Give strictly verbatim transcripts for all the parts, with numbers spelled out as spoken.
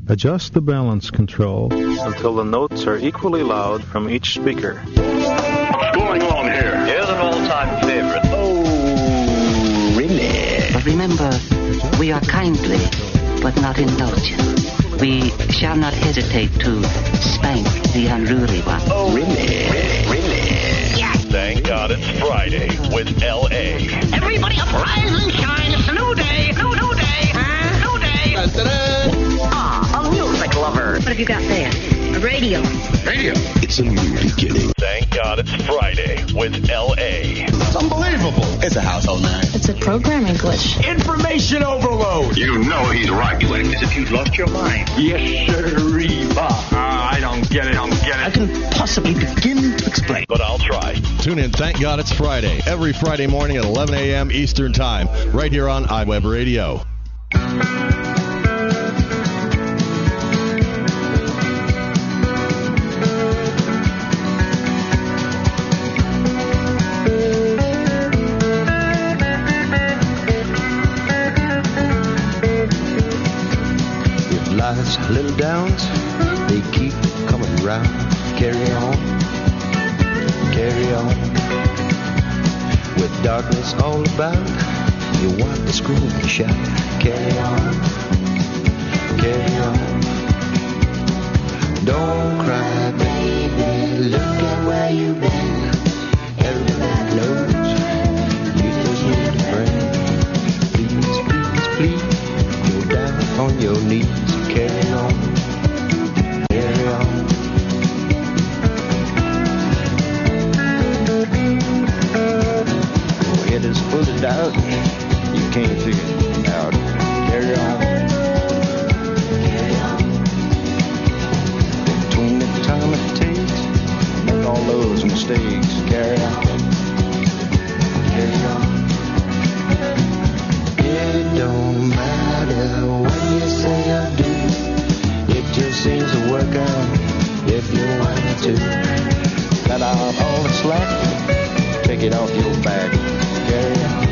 Adjust the balance control until the notes are equally loud from each speaker. What's going on here? Here's an all-time favorite. Oh, really? But remember, we are kindly, but not indulgent. We shall not hesitate to spank the unruly one. Oh, really? Really? Yes. Thank God it's Friday with L A. Everybody up, rise and shine. It's a new day. New, new day. Huh? New day. Da-da-da. Ah, a music lover. What have you got there? A radio. Radio. It's a new beginning. Thank God it's Friday with L A. It's unbelievable. It's a household name. It's a programming glitch. Information overload. You know he's right. You act as if you'd lost your mind. Yes, sir, Bob. Ah, I don't get it. I don't get I it. can possibly begin to explain. But I'll try. Tune in, thank God it's Friday, every Friday morning at eleven a.m. Eastern Time, right here on iWeb Radio. If life's little downs, they keep coming round. Carry on, carry on. With darkness all about, you want to scream and shout. Carry on, carry on. Don't cry, baby, look at where you've been. Everybody knows you just need a friend. Please, please, please, go down on your knees. Carry on, carry on. Your head is full of doubt, you can't figure it out. Carry on, carry on. Between the time it takes, make all those mistakes. Carry on, carry on. It don't matter what you say or do, it just seems to work out if you want to. Cut out all the slack, take it off your back. Carry on.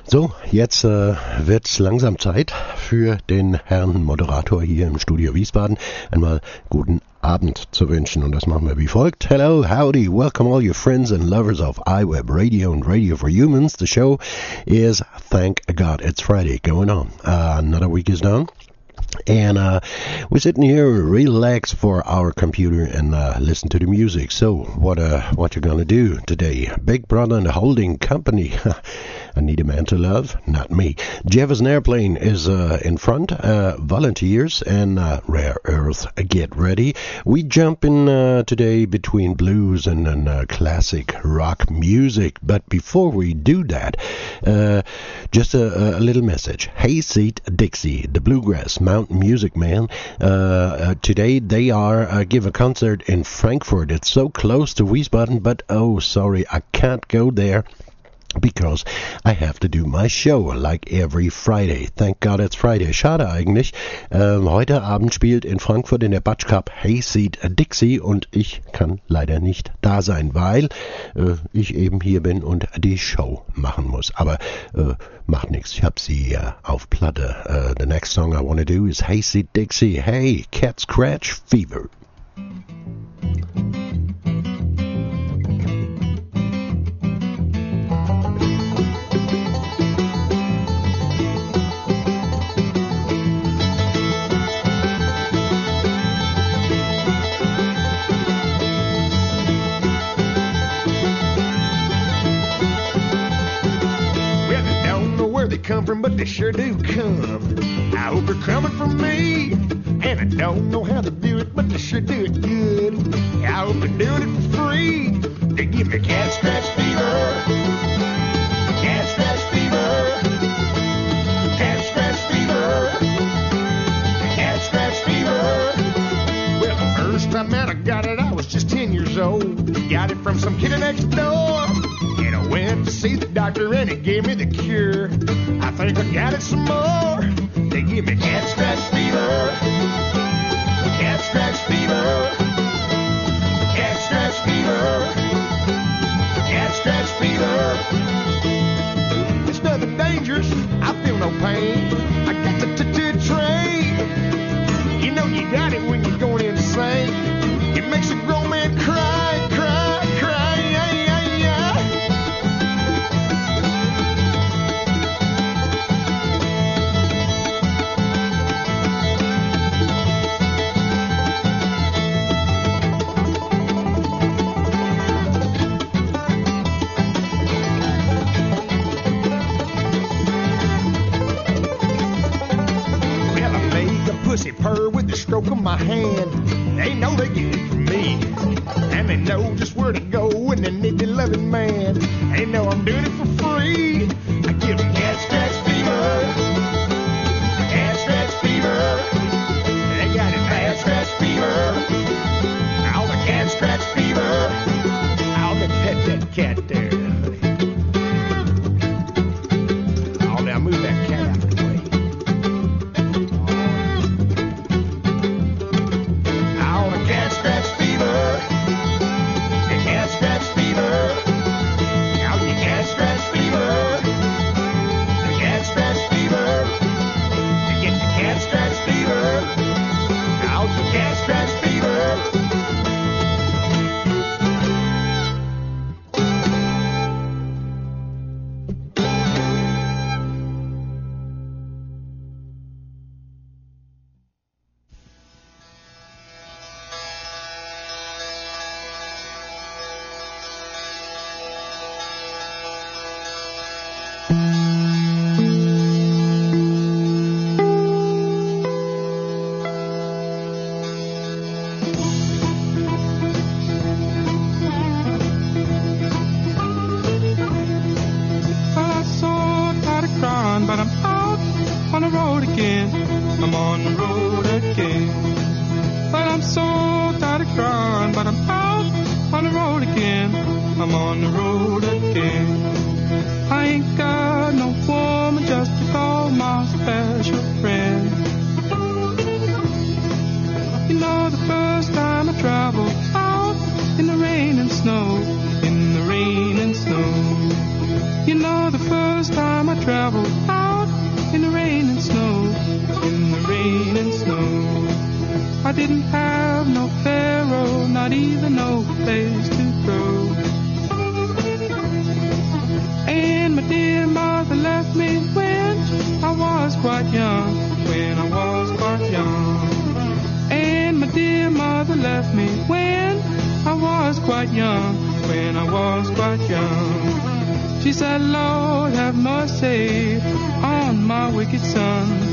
So, jetzt äh, wird's langsam Zeit für den Herrn Moderator hier im Studio Wiesbaden einmal guten Abend zu wünschen. Und das machen wir wie folgt. Hello, howdy, welcome all your friends and lovers of iWeb Radio and Radio for Humans. The show is, thank God, it's Friday going on. Uh, another week is done. And uh, we're sitting here, relax for our computer and uh, listen to the music. So, what uh, what you gonna do today? Big Brother and the Holding Company. I need a man to love, not me. Jefferson Airplane is uh, in front. Uh, Volunteers and uh, Rare Earth, get ready. We jump in uh, today between blues and, and uh, classic rock music. But before we do that, uh, just a, a little message. Hayseed Dixie, the Bluegrass Mountain Music Man. Uh, uh, today they are uh, give a concert in Frankfurt. It's so close to Wiesbaden, but oh, sorry, I can't go there. Because I have to do my show like every Friday. Thank God it's Friday. Schade eigentlich. Ähm, heute Abend spielt in Frankfurt in der Butch Cup Hayseed Dixie und ich kann leider nicht da sein, weil äh, ich eben hier bin und die Show machen muss. Aber äh, macht nichts. Ich habe sie äh, auf Platte. Uh, the next song I want to do is Hayseed Dixie. Hey, Cat Scratch Fever. Come from, but they sure do come. I hope they're coming from me, and I don't know how to do it, but they sure do it good. I hope they're doing it for free. They give me cat scratch fever, cat scratch fever, cat scratch fever, cat scratch fever. Well, the first time out I got it, I was just ten years old. Got it from some kid next door. And I went to see the doctor and he gave me the cure. I think I got it some more. They give me cat scratch fever, cat scratch fever, cat scratch fever, cat scratch fever. It's nothing dangerous, I feel no pain. I got the t-t train. You know you got it when you're going insane. It makes a grown man cry, cry, cry, yeah, yeah, yeah. Purr with the stroke of my hand. They know they get it from me, and they know just where to go when they need a loving man. They know I'm doing it for free. I give them cat scratch fever, cat scratch fever. They got it bad scratch fever, all the cat scratch fever. I'll let pet that cat there, honey. Oh, now move that cat out of the way. Cat scratch fever, cat scratch fever, out your cat scratch fever, cat scratch fever, you get the cat scratch fever, out your cat scratch fever. Time I I traveled out in the rain and snow, in the rain and snow. I didn't have no pharaoh, not even no place to go. And my dear mother left me when I was quite young, when I was quite young. And my dear mother left me when I was quite young, when I was quite young. She said, Lord, have mercy on my wicked son.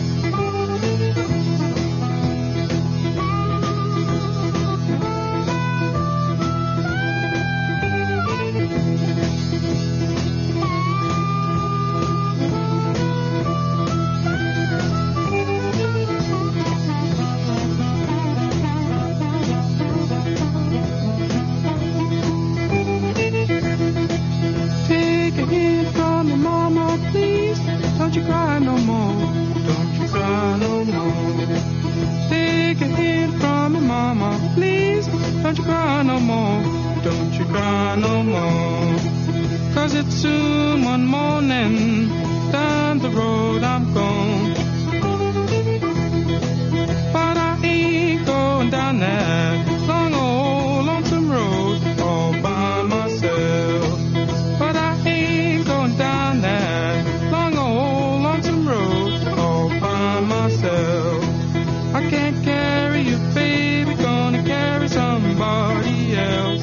Don't you cry no more, don't you cry no more. Take a hint from me, mama, please. Don't you cry no more, don't you cry no more. Cause it's soon one morning, down the road I'm gone. But I ain't going down that long old lonesome road all by myself. But I ain't going down that long old lonesome road all by myself. I can't carry you, baby, gonna carry somebody else.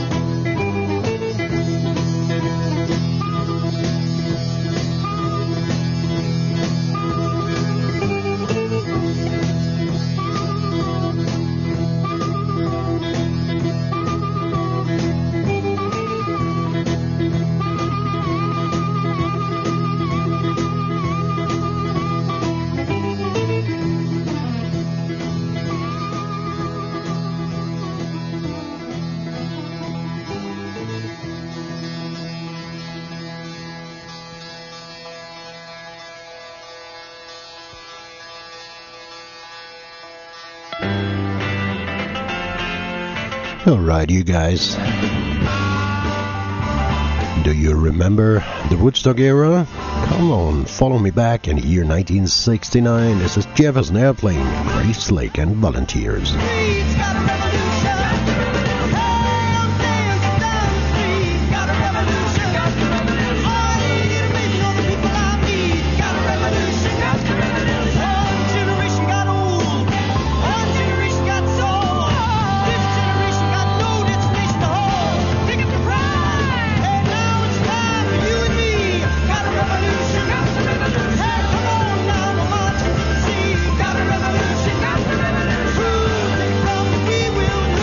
Alright, you guys. Do you remember the Woodstock era? Come on, follow me back in the year nineteen sixty-nine. This is Jefferson Airplane, Grace Lake and Volunteers. We will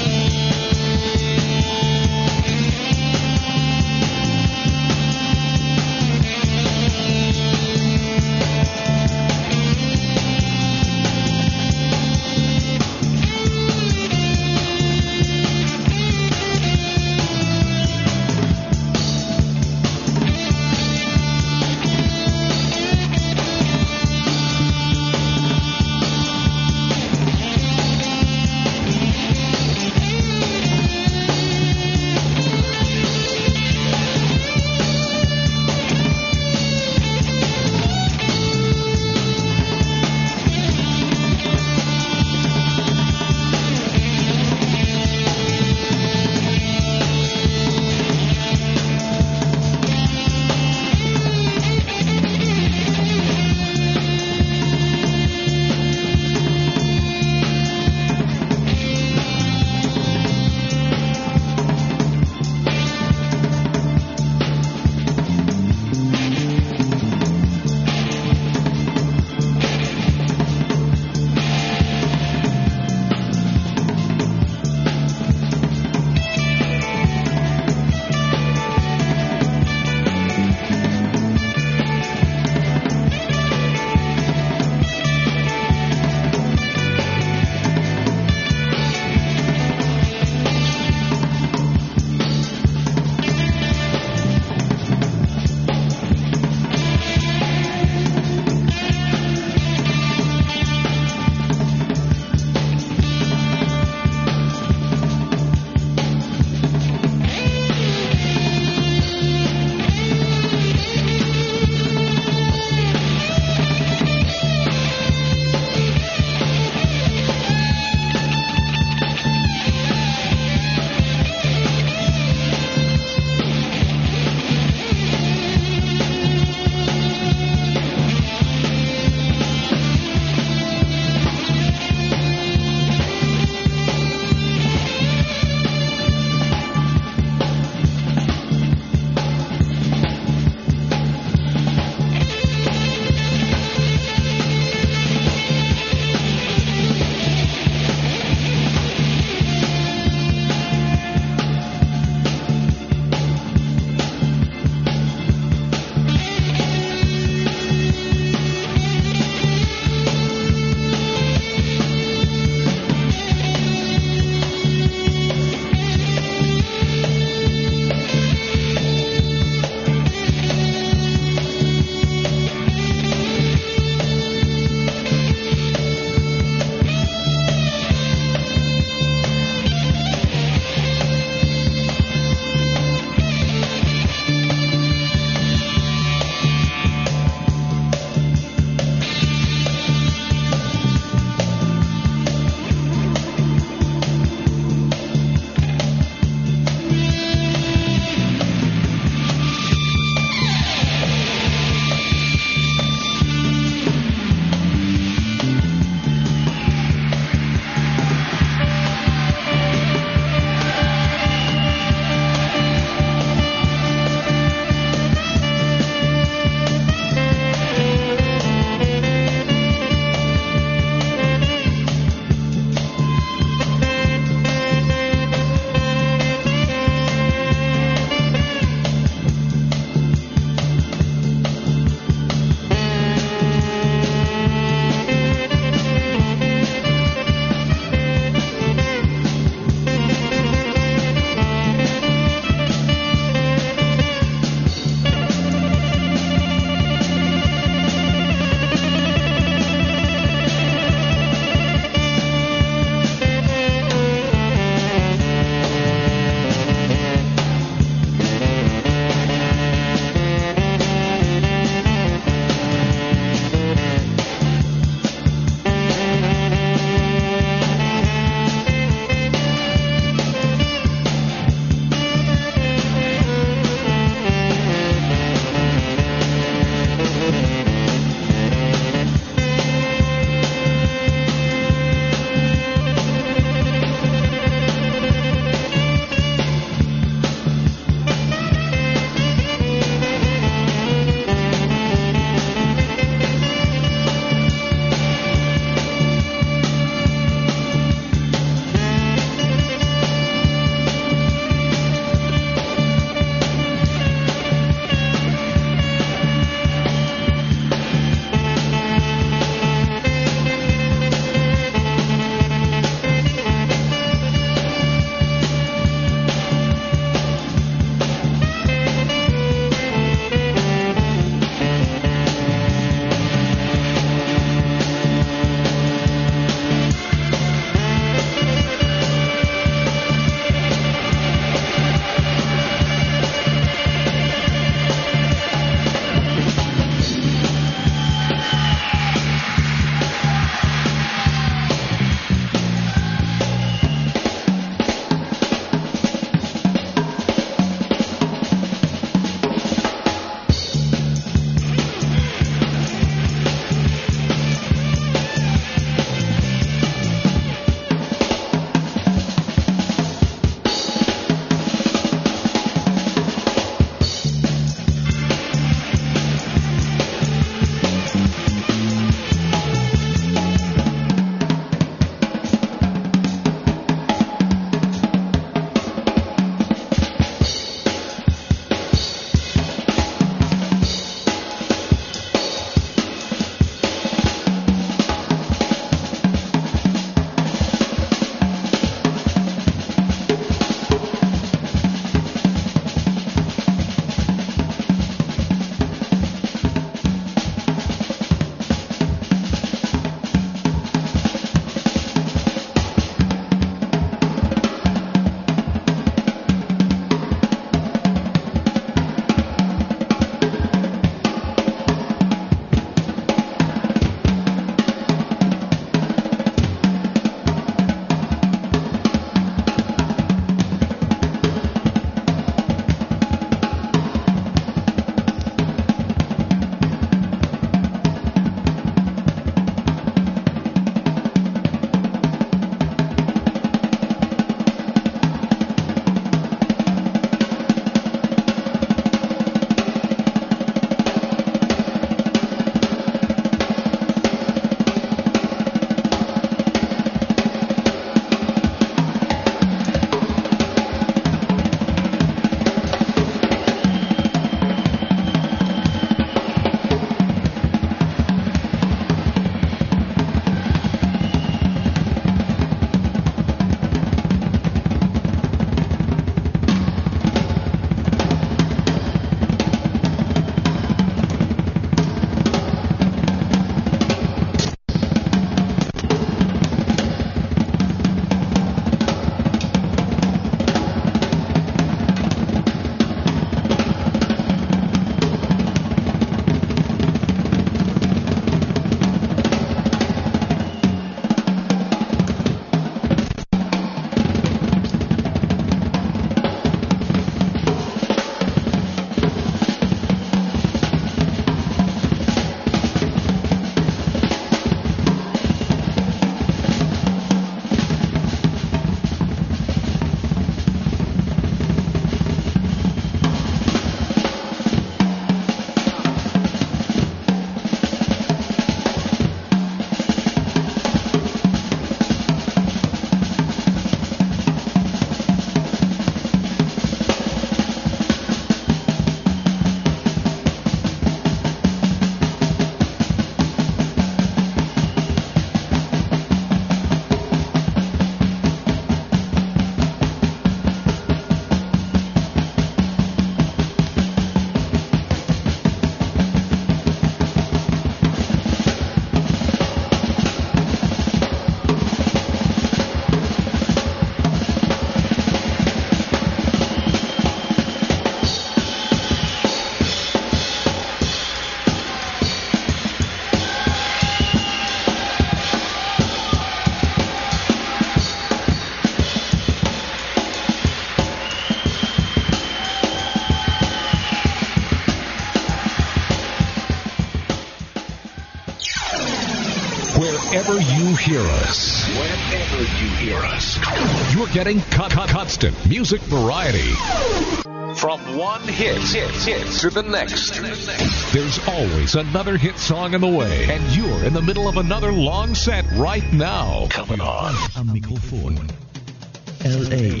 Whenever you hear us. Whenever you hear us. You're getting con- con- constant music variety. From one hit, hit, hit to the next. There's always another hit song in the way, and you're in the middle of another long set right now. Coming on. Am Mikrofon. L A.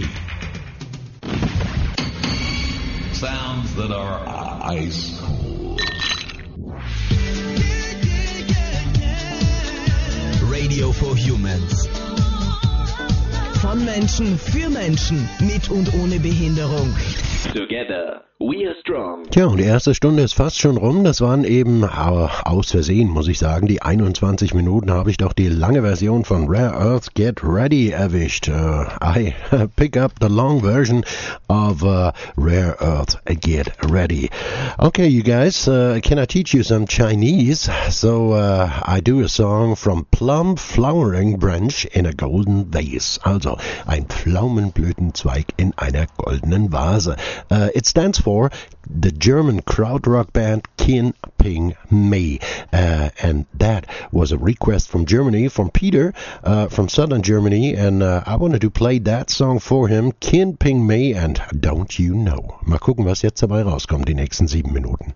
Sounds that are ice cold. Radio for Humans. Von Menschen für Menschen mit und ohne Behinderung. Together, we are strong. Tja, und die erste Stunde ist fast schon rum. Das waren eben, aber aus Versehen, muss ich sagen, die einundzwanzig Minuten habe ich doch die lange Version von Rare Earth Get Ready erwischt. Uh, I pick up the long version of uh, Rare Earth Get Ready. Okay, you guys, uh, can I teach you some Chinese? So uh, I do a song from Plum Flowering Branch in a Golden Vase. Also, ein Pflaumenblütenzweig in einer goldenen Vase. Uh, it stands for the German krautrock band Kin Ping Mei, uh, and that was a request from Germany, from Peter, uh, from southern Germany, and uh, I wanted to play that song for him, Kin Ping Mei and Don't You Know. Mal gucken, was jetzt dabei rauskommt, die nächsten sieben Minuten.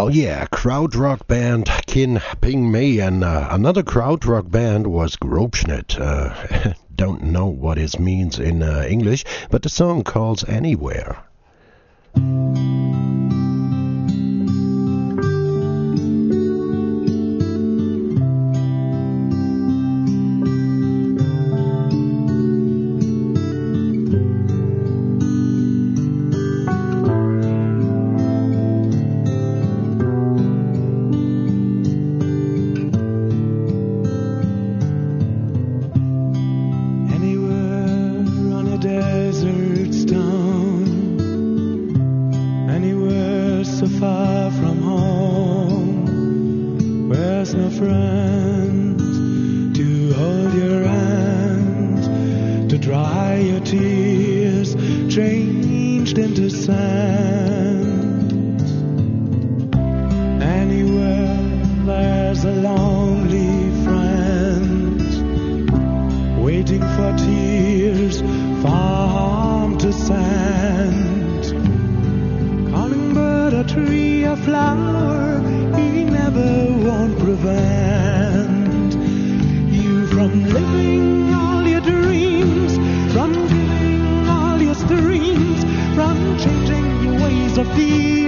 Well, yeah, krautrock band Kin Ping Me, and uh, another krautrock band was Grobschnitt. Uh, don't know what it means in uh, English, but the song calls Anywhere. Of the